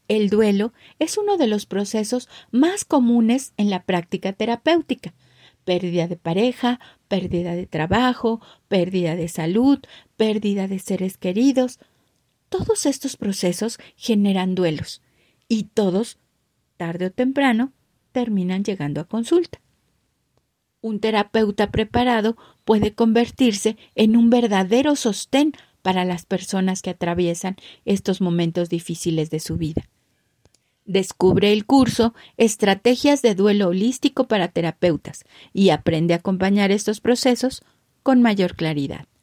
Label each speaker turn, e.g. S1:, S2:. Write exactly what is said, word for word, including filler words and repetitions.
S1: El duelo es uno de los procesos más comunes en la práctica terapéutica. Pérdida de pareja, pérdida de trabajo, pérdida de salud, pérdida de seres queridos. Todos estos procesos generan duelos y todos, tarde o temprano, terminan llegando a consulta. Un terapeuta preparado puede convertirse en un verdadero sostén para las personas que atraviesan estos momentos difíciles de su vida. Descubre el curso Estrategias de Duelo Holístico para Terapeutas y aprende a acompañar estos procesos con mayor claridad.